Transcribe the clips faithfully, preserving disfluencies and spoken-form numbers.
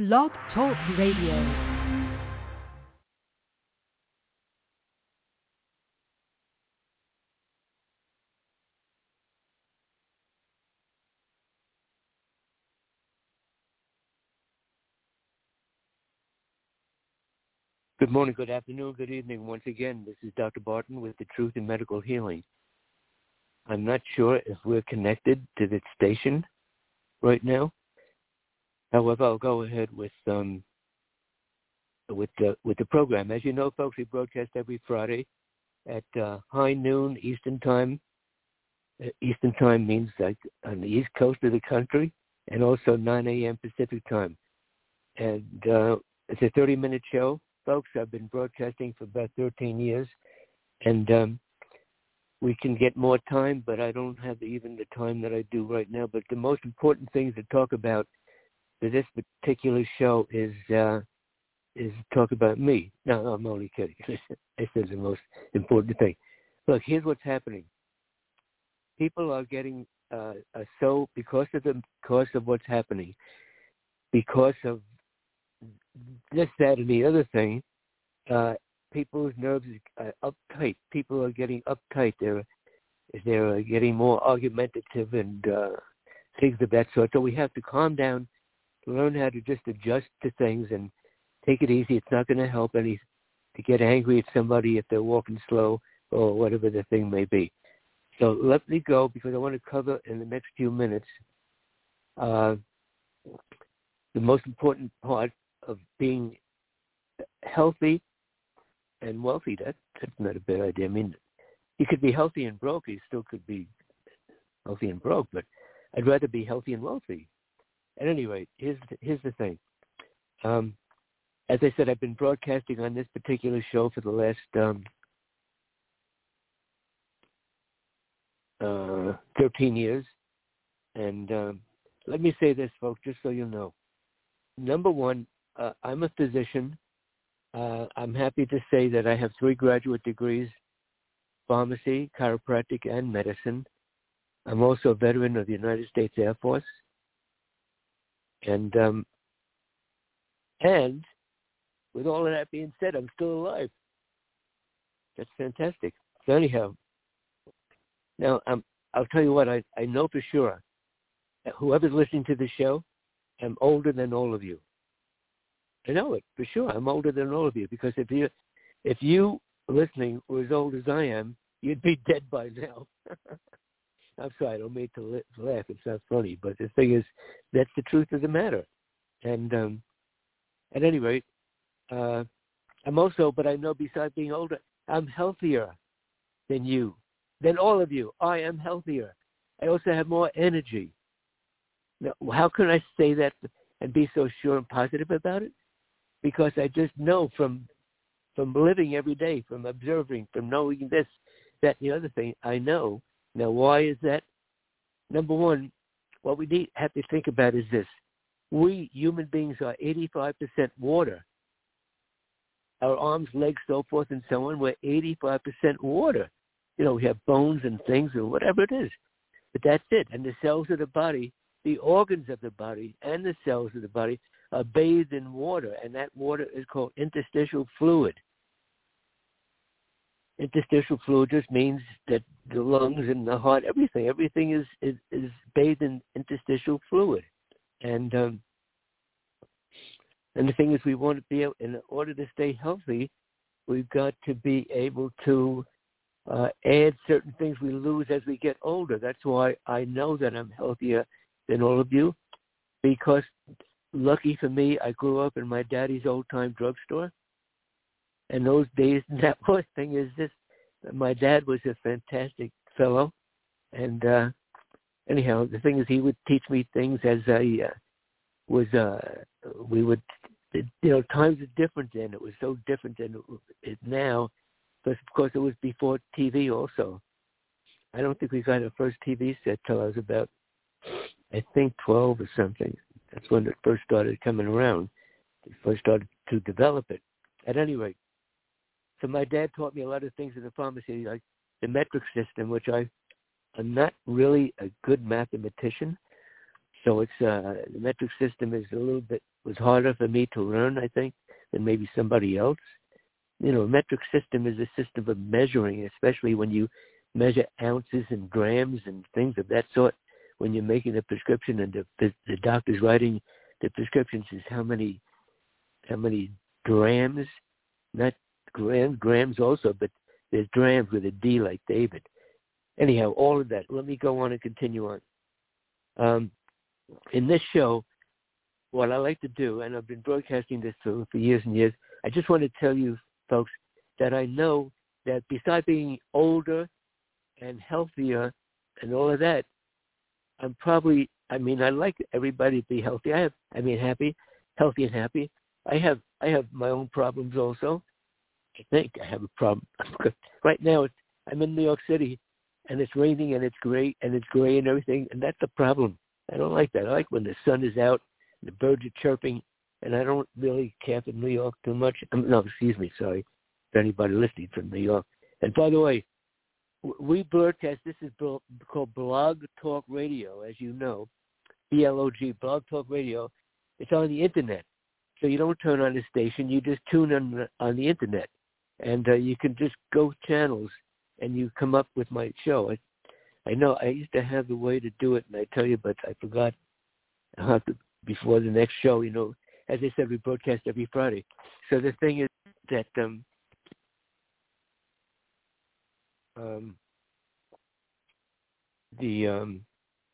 Blog Talk Radio. Good morning, good afternoon, good evening. Once again, this is Doctor Barton with The Truth in Medical Healing. I'm not sure if we're connected to this station right now. However, I'll go ahead with um, with the with the program. As you know, folks, we broadcast every Friday at uh, high noon Eastern Time. Uh, Eastern Time means like on the East Coast of the country, and also nine a.m. Pacific Time. And uh, it's a thirty-minute show. Folks, I've been broadcasting for about thirteen years, and um, we can get more time, but I don't have even the time that I do right now. But the most important things to talk about for this particular show is uh, is talk about me. No, no, I'm only kidding. This is the most important thing. Look, here's what's happening. People are getting uh, uh, so because of the because of what's happening, because of this, that, and the other thing, uh, people's nerves are uptight. People are getting uptight. They're they're getting more argumentative and uh, things of that sort. So we have to calm down, learn how to just adjust to things and take it easy. It's not going to help any to get angry at somebody if they're walking slow or whatever the thing may be. So let me go because I want to cover in the next few minutes uh, the most important part of being healthy and wealthy. That, that's not a bad idea. I mean, you could be healthy and broke. You still could be healthy and broke, but I'd rather be healthy and wealthy. At any rate, here's the, here's the thing. Um, as I said, I've been broadcasting on this particular show for the last um, uh, thirteen years. And um, let me say this, folks, just so you know. Number one, Uh, I'm a physician. Uh, I'm happy to say that I have three graduate degrees, pharmacy, chiropractic, and medicine. I'm also a veteran of the United States Air Force. And um, and with all of that being said, I'm still alive. That's fantastic. So anyhow, now um, I'll tell you what, I, I know for sure that whoever's listening to the show, I'm older than all of you. I know it for sure. I'm older than all of you because if you, if you listening were as old as I am, you'd be dead by now. I'm sorry, I don't mean to laugh. It's not funny, but the thing is, that's the truth of the matter. And um, at any rate, uh, I'm also, but I know besides being older, I'm healthier than you, than all of you. I am healthier. I also have more energy. Now, how can I say that and be so sure and positive about it? Because I just know from from living every day, from observing, from knowing this, that, the other thing, I know. Now, why is that? Number one, what we need have to think about is this. We, human beings, are eighty-five percent water. Our arms, legs, so forth and so on, we're eighty-five percent water. You know, we have bones and things or whatever it is. But that's it. And the cells of the body, the organs of the body and the cells of the body are bathed in water, and that water is called interstitial fluid. Interstitial fluid just means that the lungs and the heart, everything, everything is, is, is bathed in interstitial fluid. And um, and the thing is, we want to be able, in order to stay healthy, we've got to be able to uh, add certain things we lose as we get older. That's why I know that I'm healthier than all of you, because lucky for me, I grew up in my daddy's old-time drugstore. And those days, that one thing is this, my dad was a fantastic fellow. And uh, anyhow, the thing is, he would teach me things as I uh, was, uh, we would, you know, times are different then. It was so different than it now. But of course, it was before T V also. I don't think we got our first T V set till I was about, I think, twelve or something. That's when it first started coming around. They first started to develop it. At any rate, so my dad taught me a lot of things in the pharmacy, like the metric system, which I, I'm not really a good mathematician, So it's uh, the metric system is a little bit was harder for me to learn, I think, than maybe somebody else. You know, metric system is a system of measuring, especially when you measure ounces and grams and things of that sort. When you're making a prescription and the, the, the doctor's writing the prescription says how many how many grams, not grams, grams also, but there's grams with a D like David. Anyhow, all of that. Let me go on and continue on. Um, in this show, what I like to do, and I've been broadcasting this for, for years and years, I just want to tell you, folks, that I know that besides being older and healthier and all of that, I'm probably, I mean, I like everybody to be healthy. I have, I mean, happy, healthy and happy. I have, I have my own problems also. I think I have a problem. Right now, it's, I'm in New York City, and it's raining, and it's gray, and it's gray and everything, and that's a problem. I don't like that. I like when the sun is out, the birds are chirping, and I don't really care for New York too much. Um, no, excuse me, sorry, for anybody listening from New York. And by the way, we broadcast, this is called Blog Talk Radio, as you know, B L O G, Blog Talk Radio. It's on the Internet. So you don't turn on the station, you just tune in on the Internet. And uh, you can just go channels, and you come up with my show. I, I know I used to have the way to do it, and I tell you, but I forgot how to, before the next show, you know. As I said, we broadcast every Friday. So the thing is that um, um, the um,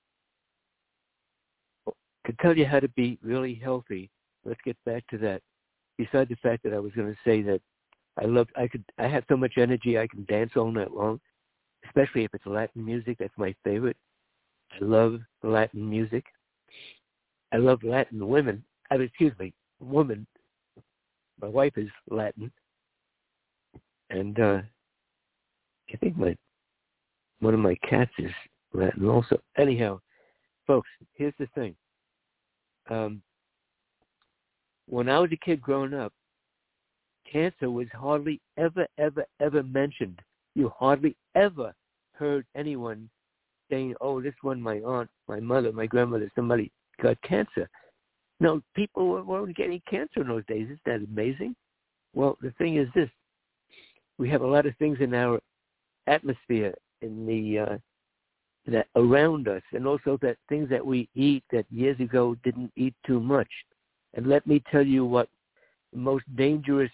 to tell you how to be really healthy, let's get back to that. Besides the fact that I was going to say that I love, I could, I have so much energy I can dance all night long, especially if it's Latin music. That's my favorite. I love Latin music. I love Latin women. I mean, excuse me, woman. My wife is Latin, and uh, I think my one of my cats is Latin also. Anyhow, folks, here's the thing. Um, when I was a kid growing up, cancer was hardly ever, ever, ever mentioned. You hardly ever heard anyone saying, oh, this one, my aunt, my mother, my grandmother, somebody got cancer. No, people weren't getting cancer in those days. Isn't that amazing? Well, the thing is this. We have a lot of things in our atmosphere, in the uh, that around us, and also that things that we eat that years ago didn't eat too much. And let me tell you what the most dangerous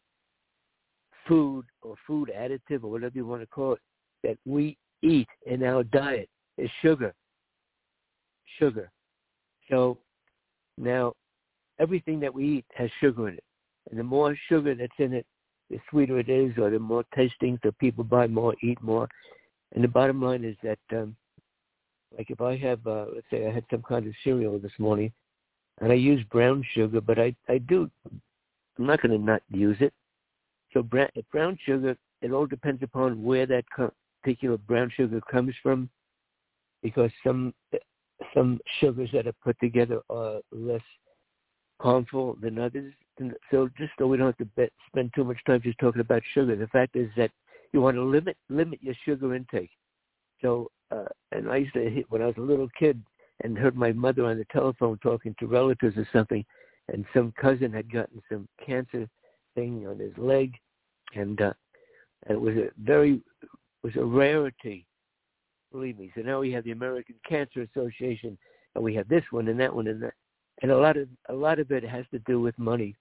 food or food additive or whatever you want to call it that we eat in our diet is sugar. Sugar. So now everything that we eat has sugar in it. And the more sugar that's in it, the sweeter it is, or the more tasting, so people buy more, eat more. And the bottom line is that, um, like if I have, uh, let's say I had some kind of cereal this morning, and I use brown sugar, but I, I do, I'm not going to not use it. So brown, brown sugar, it all depends upon where that particular brown sugar comes from, because some some sugars that are put together are less harmful than others. And so just so we don't have to bet, spend too much time just talking about sugar, the fact is that you want to limit limit your sugar intake. So, uh, and I used to hit when I was a little kid and heard my mother on the telephone talking to relatives or something, and some cousin had gotten some cancer thing on his leg, and, uh, and it was a very was a rarity, believe me. So now we have the American Cancer Association, and we have this one and that one and that, and a lot of a lot of it has to do with money.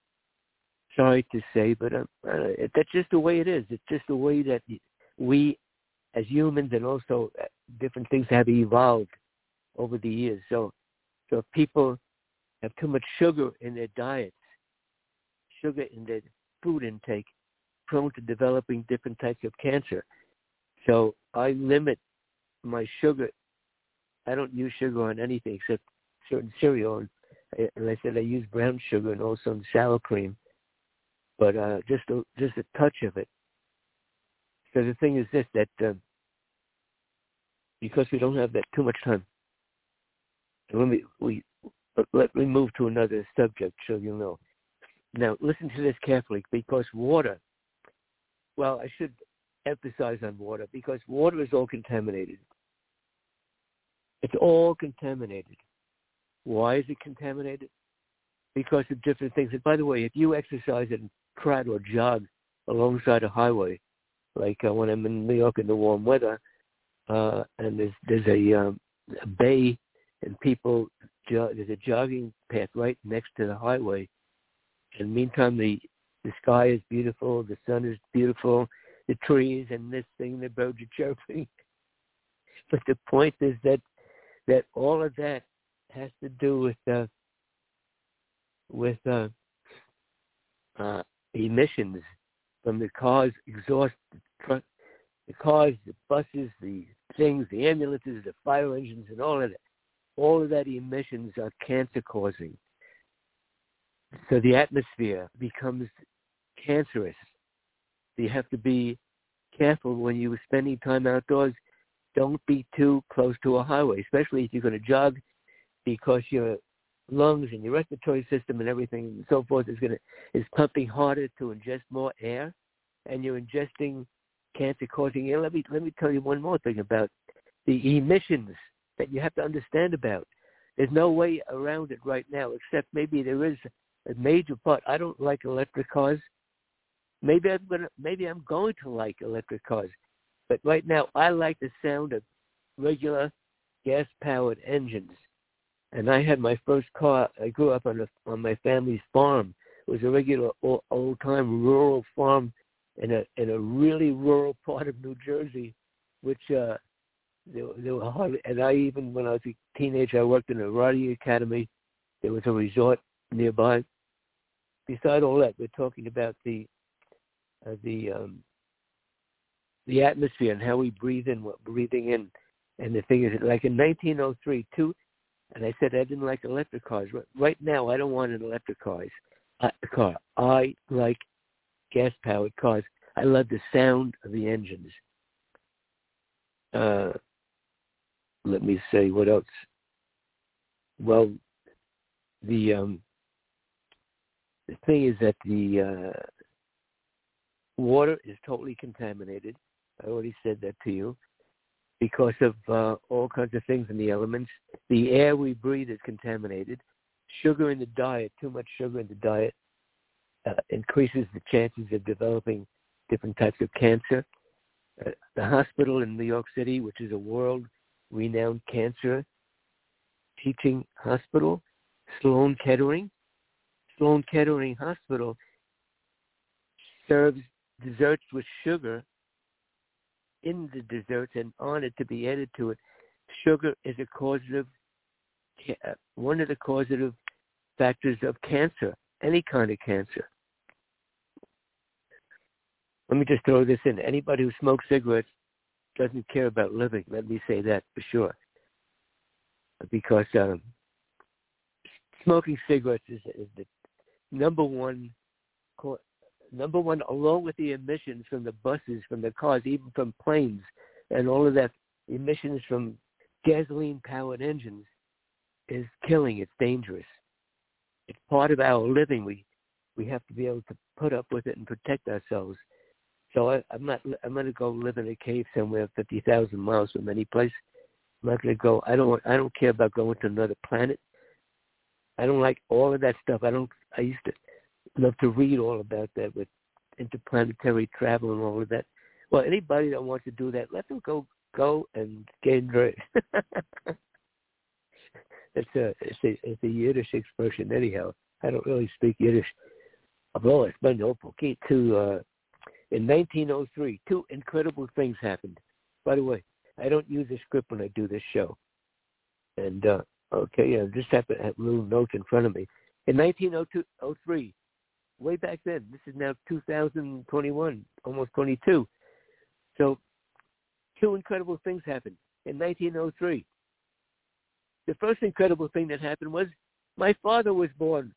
Sorry to say, but um, uh, that's just the way it is. It's just the way that we, as humans, and also different things have evolved over the years. So, so if people have too much sugar in their diets, sugar in their food intake, prone to developing different types of cancer. So I limit my sugar. I don't use sugar on anything except certain cereal. And, I, and I said I use brown sugar and also in sour cream, but uh, just a, just a touch of it. So the thing is this, that uh, because we don't have that too much time, let me we let me move to another subject so you know. Now listen to this carefully, because water. Well, I should emphasize on water, because water is all contaminated. It's all contaminated. Why is it contaminated? Because of different things. And by the way, if you exercise and trot or jog alongside a highway, like uh, when I'm in New York in the warm weather, uh, and there's there's a, um, a bay, and people jo- there's a jogging path right next to the highway, and meantime the the sky is beautiful, the sun is beautiful, the trees and this thing, the birds are chirping. But the point is that that all of that has to do with uh, with uh, uh, emissions from the cars, exhaust, the, truck, the cars, the buses, the things, the ambulances, the fire engines, and all of that. All of that emissions are cancer-causing. So the atmosphere becomes cancerous. So you have to be careful when you're spending time outdoors. Don't be too close to a highway, especially if you're going to jog, because your lungs and your respiratory system and everything and so forth is going to is pumping harder to ingest more air, and you're ingesting cancer-causing air. Let me let me tell you one more thing about the emissions that you have to understand about. There's no way around it right now, except maybe there is a major part. I don't like electric cars. Maybe I'm gonna maybe I'm going to like electric cars, but right now I like the sound of regular gas-powered engines. And I had my first car. I grew up on a, on my family's farm. It was a regular old, old-time rural farm in a in a really rural part of New Jersey, which uh, they, they were hardly. And I even when I was a teenager, I worked in a riding academy. There was a resort nearby. Beside all that, we're talking about the uh, the um, the atmosphere and how we breathe in, what breathing in. And the thing is, like in nineteen oh three, two. And I said I didn't like electric cars. Right now, I don't want an electric cars, uh, car. I like gas-powered cars. I love the sound of the engines. Uh, let me say what else. Well, the um, the thing is that the uh, water is totally contaminated. I already said that to you. Because of uh, all kinds of things in the elements. The air we breathe is contaminated. Sugar in the diet, too much sugar in the diet, uh, increases the chances of developing different types of cancer. Uh, the hospital in New York City, which is a world-renowned cancer teaching hospital, Sloan Kettering. Sloan Kettering Hospital serves desserts with sugar in the desserts and on it to be added to it. Sugar is a causative, one of the causative factors of cancer, any kind of cancer. Let me just throw this in. Anybody who smokes cigarettes doesn't care about living. Let me say that for sure. Because um, smoking cigarettes is, is the number one cause. Number one, along with the emissions from the buses, from the cars, even from planes, and all of that emissions from gasoline-powered engines is killing. It's dangerous. It's part of our living. We we have to be able to put up with it and protect ourselves. So I, I'm not. I'm going to go live in a cave somewhere fifty thousand miles from any place. I'm not going to go. I don't. I don't care about going to another planet. I don't like all of that stuff. I don't. I used to love to read all about that with interplanetary travel and all of that. Well, anybody that wants to do that, let them go go and get enjoy it. it's a it's a it's a Yiddish expression anyhow. I don't really speak Yiddish. Although it's been okay to uh, in nineteen oh three, two incredible things happened. By the way, I don't use a script when I do this show. And uh, okay, I just have to have little notes in front of me. In nineteen oh three, way back then. This is now two thousand twenty-one, almost twenty-two. So two incredible things happened in nineteen oh three. The first incredible thing that happened was my father was born.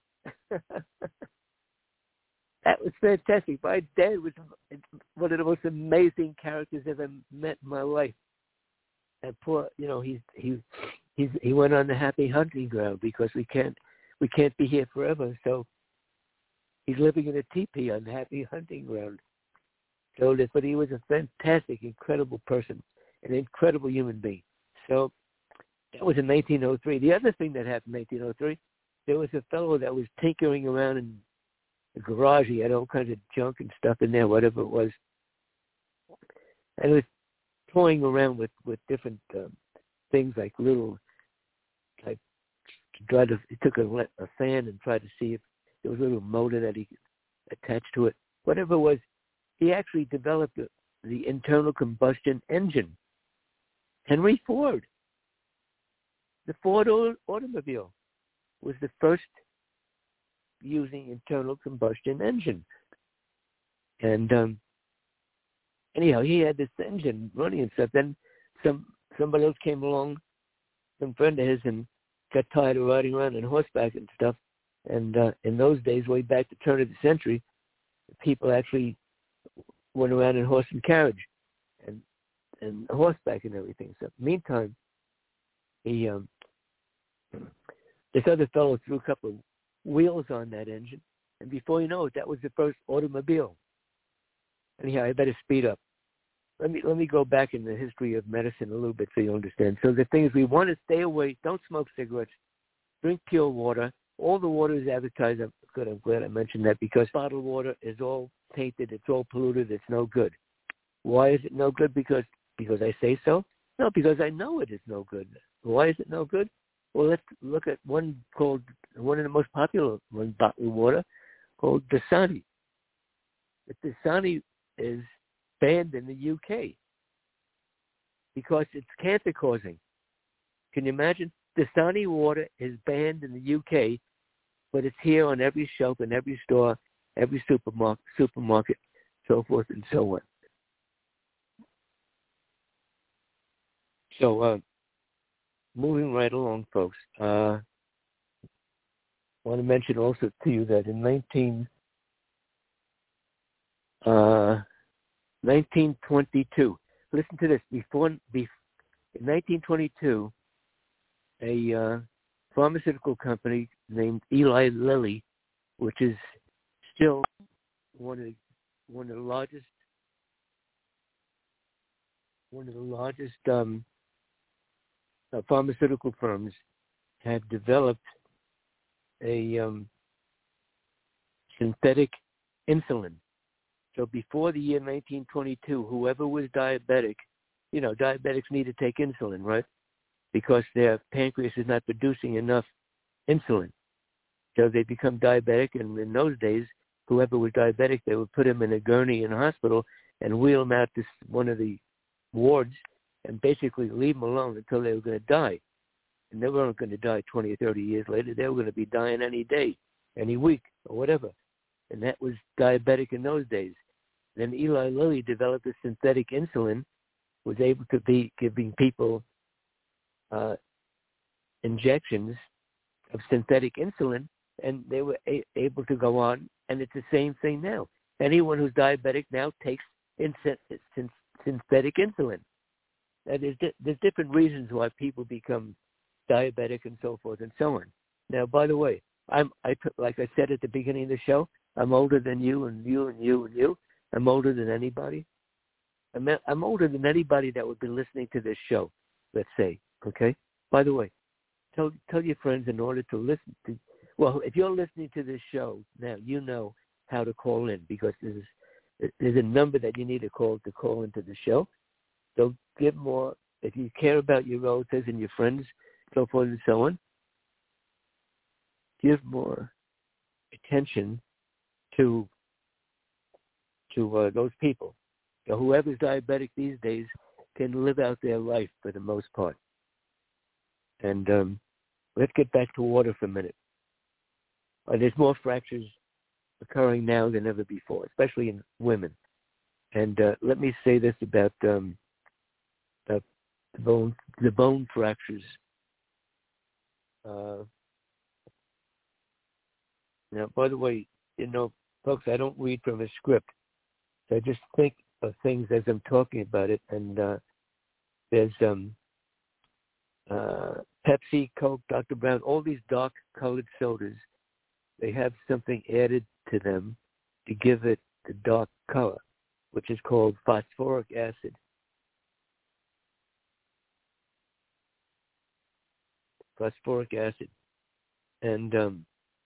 That was fantastic. My dad was one of the most amazing characters I've ever met in my life. And poor, you know, he's he he's he went on the happy hunting ground because we can't we can't be here forever. So he's living in a teepee on the happy hunting ground. So, that, but he was a fantastic, incredible person, an incredible human being. So, That was in nineteen oh three. The other thing that happened in nineteen oh three, there was a fellow that was tinkering around in the garage. He had all kinds of junk and stuff in there, whatever it was. And he was toying around with, with different um, things like little, like, to try to, he took a, a fan and tried to see if there was a little motor that he could attach to it. Whatever it was, he actually developed the, the internal combustion engine. Henry Ford, the Ford automobile, was the first using internal combustion engine. And um, anyhow, he had this engine running and stuff. Then some somebody else came along, some friend of his, and got tired of riding around on horseback and stuff. And uh, in those days, way back the turn of the century, people actually went around in horse and carriage and and horseback and everything. So meantime, he um, this other fellow threw a couple of wheels on that engine, and before you know it, that was the first automobile. Anyhow, I better speed up. Let me let me go back in the history of medicine a little bit so you understand. So the thing is, we want to stay away. Don't smoke cigarettes. Drink pure water. All the water is advertised. I'm good. I'm glad I mentioned that, because bottled water is all tainted. It's all polluted. It's no good. Why is it no good? Because because I say so? No, because I know it is no good. Why is it no good? Well, let's look at one called, one of the most popular one, bottled water, called Dasani. The Dasani is banned in the U K because it's cancer causing. Can you imagine? Dasani water is banned in the U K, but it's here on every shelf in every store, every supermarket, supermarket, so forth and so on. So, uh, moving right along, folks, uh, I want to mention also to you that in nineteen, uh, nineteen twenty-two, listen to this, before, before in nineteen twenty-two, a uh, pharmaceutical company named Eli Lilly, which is still one of the, one of the largest, one of the largest um, uh, pharmaceutical firms, had developed a um, synthetic insulin. So before the year nineteen twenty-two, whoever was diabetic, you know, diabetics need to take insulin, right? Because their pancreas is not producing enough insulin. So they become diabetic, and in those days, whoever was diabetic, they would put him in a gurney in a hospital and wheel him out to one of the wards and basically leave him alone until they were going to die. And they weren't going to die twenty or thirty years later. They were going to be dying any day, any week, or whatever. And that was diabetic in those days. Then Eli Lilly developed a synthetic insulin, was able to be giving people uh, injections of synthetic insulin, and they were a- able to go on. And it's the same thing now. Anyone who's diabetic now takes in- in- synthetic insulin. Now, there's, di- there's different reasons why people become diabetic and so forth and so on. Now, by the way, I'm I like I said at the beginning of the show, I'm older than you and you and you and you. I'm older than anybody. I'm, I'm older than anybody that would be listening to this show, let's say, okay? By the way, tell tell your friends in order to listen to, well, if you're listening to this show now, you know how to call in, because there's, there's a number that you need to call to call into the show. So give more, if you care about your relatives and your friends, so forth and so on, give more attention to to uh, those people. So whoever's diabetic these days can live out their life for the most part. And um, let's get back to water for a minute. Uh, there's more fractures occurring now than ever before, especially in women. And uh, let me say this about um, uh, the bone the bone fractures. Uh, now, by the way, you know, folks, I don't read from a script. So I just think of things as I'm talking about it. And uh, there's um, uh, Pepsi, Coke, Doctor Brown, all these dark-colored sodas. They have something added to them to give it the dark color, which is called phosphoric acid. phosphoric acid. And um,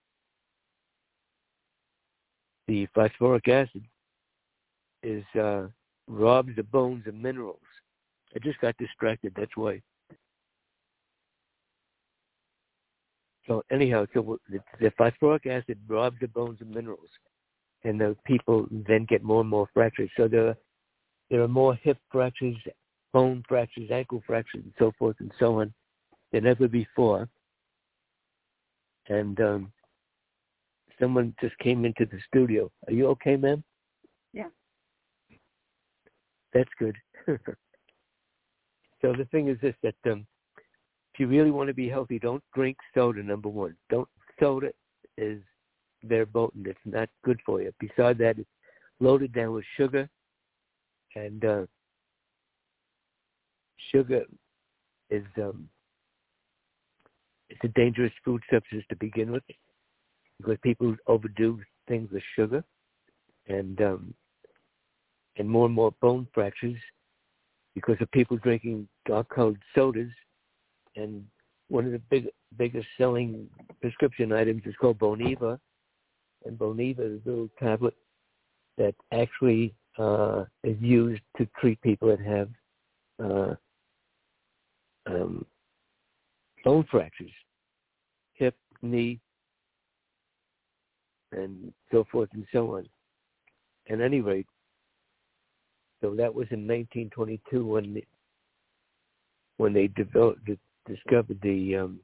the phosphoric acid is uh, robs the bones of minerals. I just got distracted, that's why. So anyhow, so the, the phosphoric acid robs the bones of minerals, and the people then get more and more fractures. So there, there are more hip fractures, bone fractures, ankle fractures, and so forth and so on than ever before. And um, someone just came into the studio. Are you okay, ma'am? Yeah. That's good. So the thing is this, that um, if you really want to be healthy, don't drink soda, number one. Don't soda is verboten. It's not good for you. Besides that, it's loaded down with sugar, and uh, sugar is um, it's a dangerous food substance to begin with, because people overdo things with sugar, and um, and more and more bone fractures because of people drinking dark-colored sodas. And one of the big, biggest selling prescription items is called Boniva. And Boniva is a little tablet that actually uh, is used to treat people that have uh, um, bone fractures, hip, knee, and so forth and so on. At any rate, so that was in nineteen twenty-two when the, when they developed, discovered the um,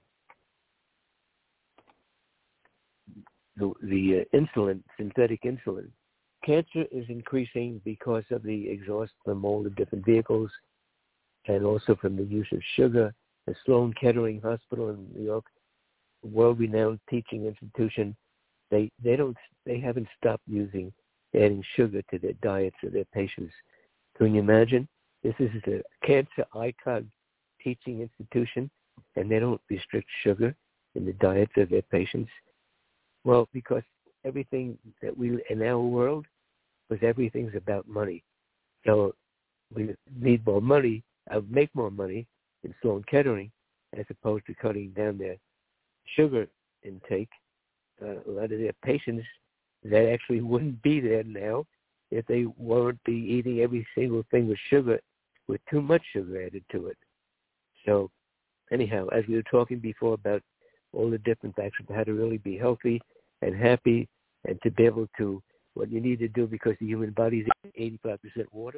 the, the uh, insulin, synthetic insulin. Cancer is increasing because of the exhaust from all the different vehicles, and also from the use of sugar. The Sloan Kettering Hospital in New York, a world-renowned teaching institution, they they don't they haven't stopped using adding sugar to their diets of their patients. Can you imagine? This is a cancer icon teaching institution, and they don't restrict sugar in the diets of their patients. Well, because everything that we in our world, because everything's about money. So we need more money, uh, make more money in Sloan Kettering, as opposed to cutting down their sugar intake. Uh, a lot of their patients that actually wouldn't be there now if they won't be eating every single thing with sugar, with too much sugar added to it. So anyhow, as we were talking before about all the different factors of how to really be healthy and happy, and to be able to, what you need to do, because the human body is eighty-five percent water.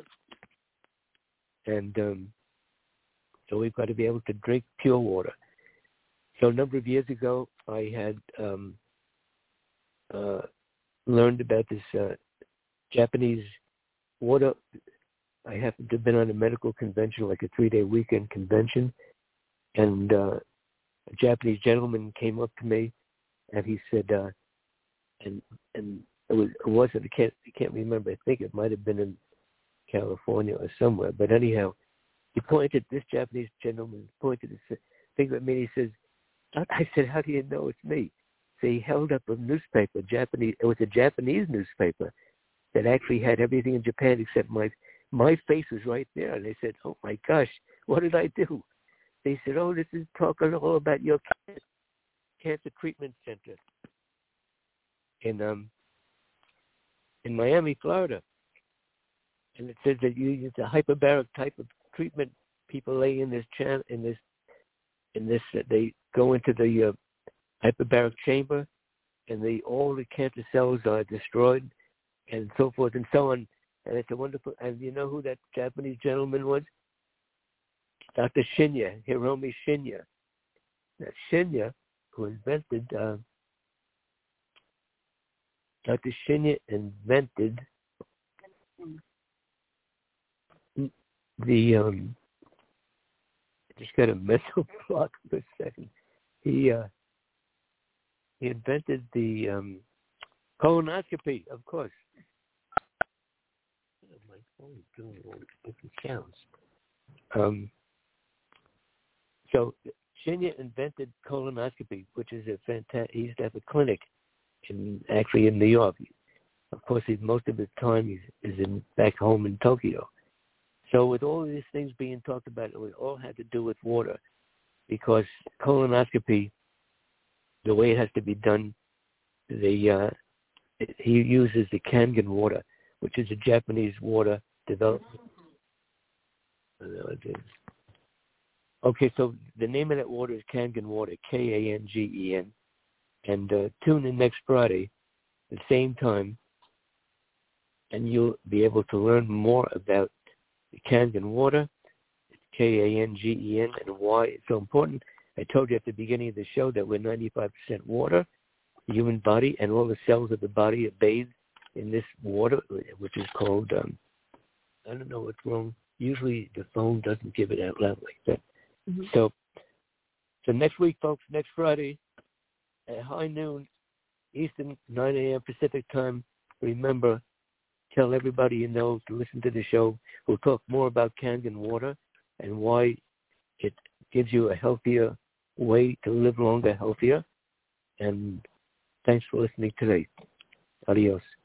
And um, so we've got to be able to drink pure water. So a number of years ago, I had um, uh, learned about this uh, Japanese water. I happened to have been on a medical convention, like a three-day weekend convention, and uh, a Japanese gentleman came up to me, and he said, uh, and and it was it wasn't I can't I can't remember. I think it might have been in California or somewhere. But anyhow, he pointed. This Japanese gentleman pointed his finger at me. And he says, "I said, how do you know it's me?" So he held up a newspaper, Japanese. It was a Japanese newspaper that actually had everything in Japan except my my face was right there. And they said, "Oh my gosh, what did I do?" They said, "Oh, this is talking all about your cancer treatment center in um in Miami, Florida." And it says that you use a hyperbaric type of treatment. People lay in this chan in this in this uh, they go into the uh, hyperbaric chamber, and the all the cancer cells are destroyed, and so forth and so on. And it's a wonderful. And you know who that Japanese gentleman was? Doctor Shinya, Hiromi Shinya. Now Shinya, who invented uh, Doctor Shinya invented the um. I just got a mental block for a second. He uh, he invented the um, colonoscopy, of course. My phone is doing all different sounds. Um, so Shinya invented colonoscopy, which is a fantastic. He used to have a clinic in actually in New York. Of course, he, most of his time he's, is in back home in Tokyo. So with all these things being talked about, it all had to do with water. because colonoscopy, the way it has to be done, the uh, he uses the Kangen water, which is a Japanese water developed. Okay, so the name of that water is Kangen water, K A N G E N. And uh, tune in next Friday at the same time, and you'll be able to learn more about the Kangen water, K A N G E N, and why it's so important. I told you at the beginning of the show that we're ninety-five percent water, the human body, and all the cells of the body are bathed in this water, which is called, um, I don't know what's wrong. Usually the phone doesn't give it out loud like that. Mm-hmm. So, so next week, folks, next Friday, at high noon Eastern, nine a.m. Pacific time, remember, tell everybody you know to listen to the show. We'll talk more about Kangen water and why it gives you a healthier way to live longer, healthier. And thanks for listening today. Adios.